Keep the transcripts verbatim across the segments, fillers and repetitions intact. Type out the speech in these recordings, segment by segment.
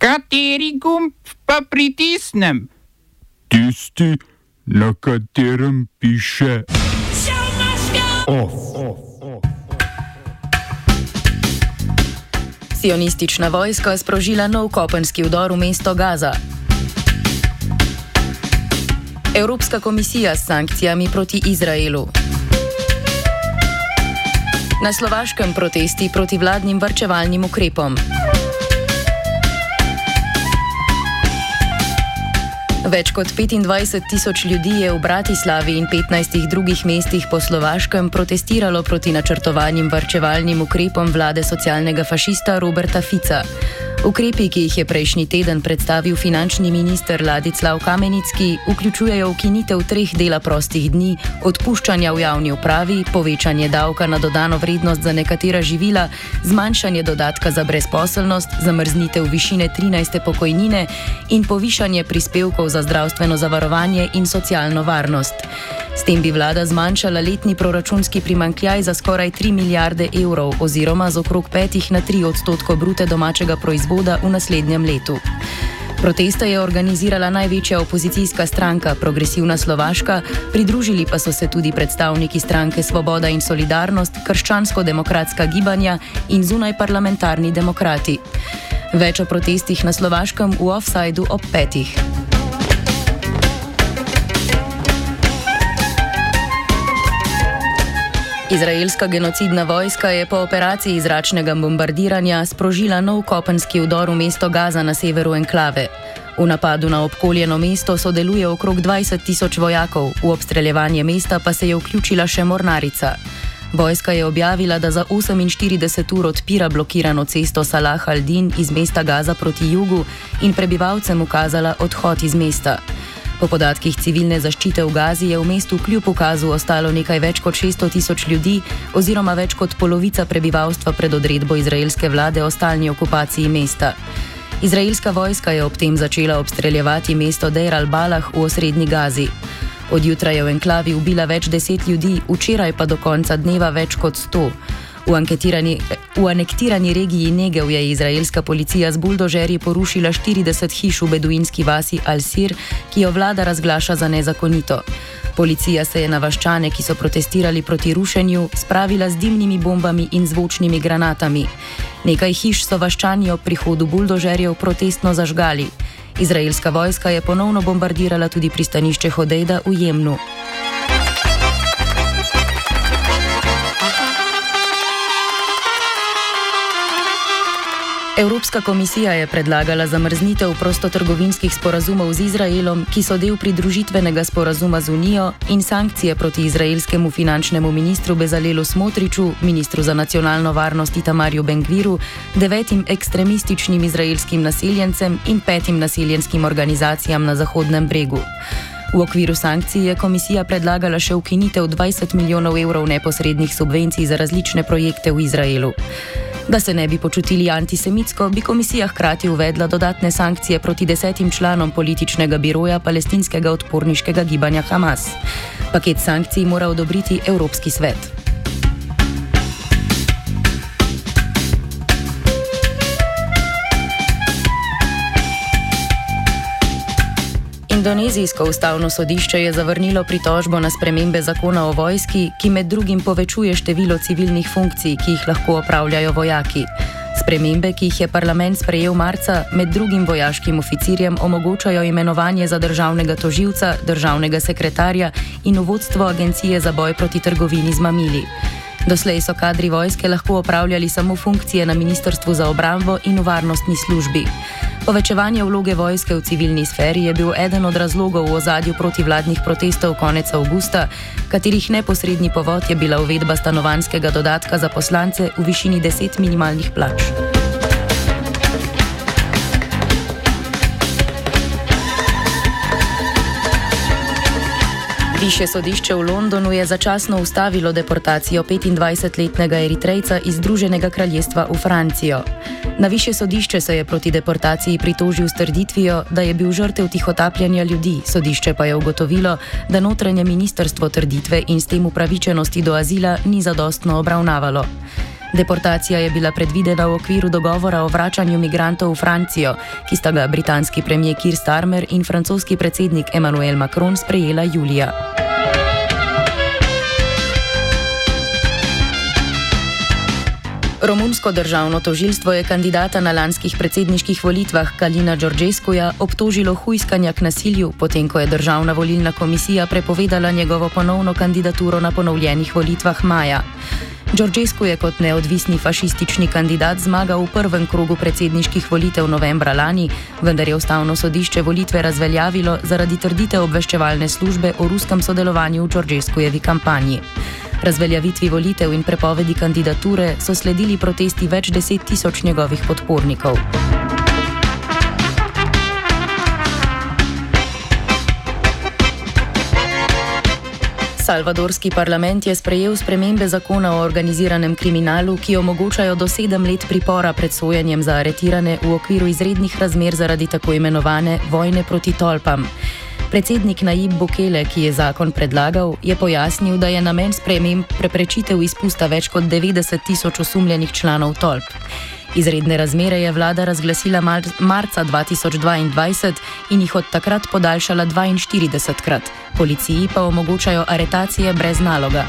Kateri gumb pa pritisnem? Tisti, na katerem piše OF. Sionistična vojska sprožila nov kopenski vdor v mesto Gaza. Evropska komisija s sankcijami proti Izraelu. Na Slovaškem protesti proti vladnim varčevalnim ukrepom. Več kot petindvajset tisoč ljudi je v Bratislavi in petnajstih drugih mestih po Slovaškem protestiralo proti načrtovanim varčevalnim ukrepom vlade socialnega fašista Roberta Fica. Ukrepi, ki jih je prejšnji teden predstavil finančni minister Ladislav Kamenicki, vključujejo ukinitev treh dela prostih dni, odpuščanja v javni upravi, povečanje davka na dodano vrednost za nekatera živila, zmanjšanje dodatka za brezposelnost, zamrznitev višine trinajste pokojnine in povišanje prispevkov za zdravstveno zavarovanje in socialno varnost. S tem bi vlada zmanjšala letni proračunski primanjkljaj za skoraj tri milijarde evrov oziroma z okrog petih na tri odstotko bruto domačega proizvoda v naslednjem letu. Proteste je organizirala največja opozicijska stranka, Progresivna Slovaška, pridružili pa so se tudi predstavniki stranke Svoboda in solidarnost, krščansko-demokratska gibanja in zunajparlamentarni demokrati. Več o protestih na Slovaškem v Offsideu ob petih. Izraelska genocidna vojska je po operaciji zračnega bombardiranja sprožila nov kopenski vdor v mesto Gaza na severu enklave. V napadu na obkoljeno mesto sodeluje okrog dvajset tisoč vojakov, v obstreljevanje mesta pa se je vključila še mornarica. Vojska je objavila, da za oseminštirideset ur odpira blokirano cesto Salah al-Din iz mesta Gaza proti jugu in prebivalcem ukazala odhod iz mesta. Po podatkih civilne zaščite v Gazi je v mestu kljub ukazu ostalo nekaj več kot šeststo tisoč ljudi oziroma več kot polovica prebivalstva pred odredbo izraelske vlade o stalni okupaciji mesta. Izraelska vojska je ob tem začela obstreljevati mesto Deir al-Balah v osrednji Gazi. Od jutra je v enklavi ubila več deset ljudi, včeraj pa do konca dneva več kot sto. V, v anektirani regiji Negev je izraelska policija z buldožerji porušila štirideset hiš v beduinski vasi Al-Sir, ki jo vlada razglaša za nezakonito. Policija se je na vaščane, ki so protestirali proti rušenju, spravila z dimnimi bombami in zvočnimi granatami. Nekaj hiš so vaščani ob prihodu buldožerjev protestno zažgali. Izraelska vojska je ponovno bombardirala tudi pristanišče Hodejda v Jemnu. Evropska komisija je predlagala zamrznitev prostotrgovinskih sporazumov z Izraelom, ki so del pridružitvenega sporazuma z Unijo, in sankcije proti izraelskemu finančnemu ministru Bezalelu Smotriču, ministru za nacionalno varnost Itamarju Ben-Gviru, devetim ekstremističnim izraelskim naseljencem in petim naseljenskim organizacijam na Zahodnem bregu. V okviru sankcij je komisija predlagala še ukinitev dvajset milijonov evrov neposrednih subvencij za različne projekte v Izraelu. Da se ne bi počutili antisemitsko, bi komisija hkrati uvedla dodatne sankcije proti desetim članom političnega biroja palestinskega odporniškega gibanja Hamas. Paket sankcij mora odobriti Evropski svet. Indonezijsko ustavno sodišče je zavrnilo pritožbo na spremembe zakona o vojski, ki med drugim povečuje število civilnih funkcij, ki jih lahko opravljajo vojaki. Spremembe, ki jih je parlament sprejel marca, med drugim vojaškim oficirjem omogočajo imenovanje za državnega tožilca, državnega sekretarja in vodstvo agencije za boj proti trgovini z mamili. Doslej so kadri vojske lahko opravljali samo funkcije na Ministrstvu za obrambo in v varnostni službi. Povečevanje vloge vojske v civilni sferi je bil eden od razlogov v ozadju protivladnih protestov konec avgusta, katerih neposredni povod je bila uvedba stanovanjskega dodatka za poslance v višini deset minimalnih plač. Višje sodišče v Londonu je začasno ustavilo deportacijo petindvajsetletnega Eritrejca iz Združenega kraljestva v Francijo. Na višje sodišče se je proti deportaciji pritožil s trditvijo, da je bil žrtev tihotapljanja ljudi, sodišče pa je ugotovilo, da notranje ministrstvo trditve in s tem upravičenosti do azila ni zadostno obravnavalo. Deportacija je bila predvidena v okviru dogovora o vračanju migrantov v Francijo, ki sta ga britanski premijer Keir Starmer in francoski predsednik Emmanuel Macron sprejela julija. Romunsko državno tožilstvo je kandidata na lanskih predsedniških volitvah Kalina Georgescuja obtožilo hujskanja k nasilju, potem ko je državna volilna komisija prepovedala njegovo ponovno kandidaturo na ponovljenih volitvah maja. Georgescu je kot neodvisni fašistični kandidat zmagal v prvem krogu predsedniških volitev novembra lani, vendar je ustavno sodišče volitve razveljavilo zaradi trditev obveščevalne službe o ruskem sodelovanju v Georgescujevi kampanji. Razveljavitvi volitev in prepovedi kandidature so sledili protesti več deset tisoč njegovih podpornikov. Salvadorski parlament je sprejel spremembe zakona o organiziranem kriminalu, ki omogočajo do sedem let pripora pred sojenjem za aretirane v okviru izrednih razmer zaradi tako imenovane vojne proti tolpam. Predsednik Nayib Bukele, ki je zakon predlagal, je pojasnil, da je namen sprememb preprečitev izpusta več kot devetdeset tisoč osumljenih članov tolp. Izredne razmere je vlada razglasila marca dva tisoč dvaindvajset in jih od takrat podaljšala dvainštiridesetkrat. Policiji pa omogočajo aretacije brez naloga.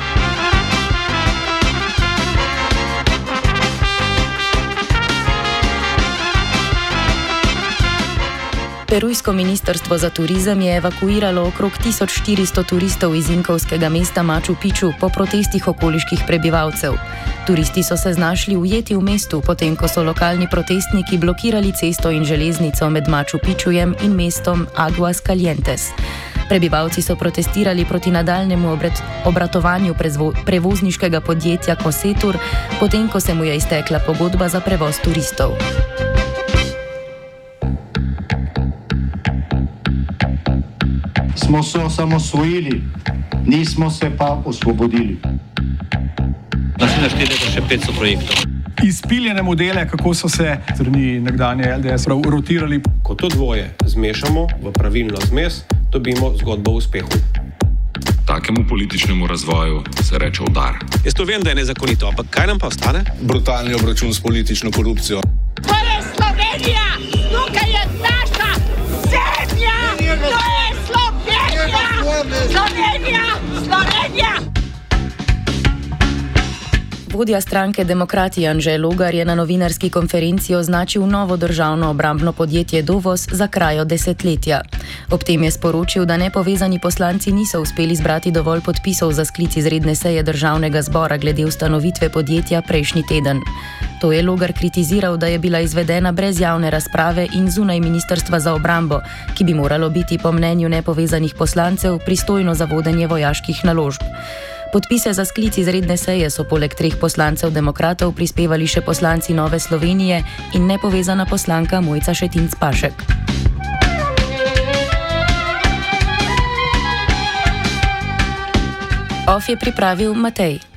Perujsko ministrstvo za turizem je evakuiralo okrog tisoč štiristo turistov iz inkovskega mesta Machu Picchu po protestih okoliških prebivalcev. Turisti so se znašli ujeti v mestu, potem ko so lokalni protestniki blokirali cesto in železnico med Machu Picchujem in mestom Aguas Calientes. Prebivalci so protestirali proti nadaljnjemu obratovanju prevozniškega podjetja Cosetur, potem ko se mu je iztekla pogodba za prevoz turistov. Smo se osamosvojili, nismo se pa osvobodili. Naslednje štiri leta še petsto projektov. Izpiljene modele, kako so se strani nekdanje L D S rotirali. Ko to dvoje zmešamo v pravilno zmes, dobimo zgodbo o uspehu. Takemu političnemu razvoju se reče udar. Jaz to vem, da je nezakonito, ampak kaj nam pa ostane? Brutalni obračun s politično korupcijo. To je Slovenija! Tukaj je naša zemlja! To je Slovenija! Slovenija! Slovenija! Vodja stranke Demokrati Anže Logar je na novinarski konferenci označil novo državno obrambno podjetje Dovos za krajo desetletja. Ob tem je sporočil, da nepovezani poslanci niso uspeli zbrati dovolj podpisov za sklic izredne seje državnega zbora glede ustanovitve podjetja prejšnji teden. To je Logar kritiziral, da je bila izvedena brez javne razprave in zunaj Ministrstva za obrambo, ki bi moralo biti po mnenju nepovezanih poslancev pristojno za vodenje vojaških naložb. Podpise za sklic izredne seje so poleg treh poslancev demokratov prispevali še poslanci Nove Slovenije in nepovezana poslanka Mojca Šetinc Pašek. Of je pripravil Matej.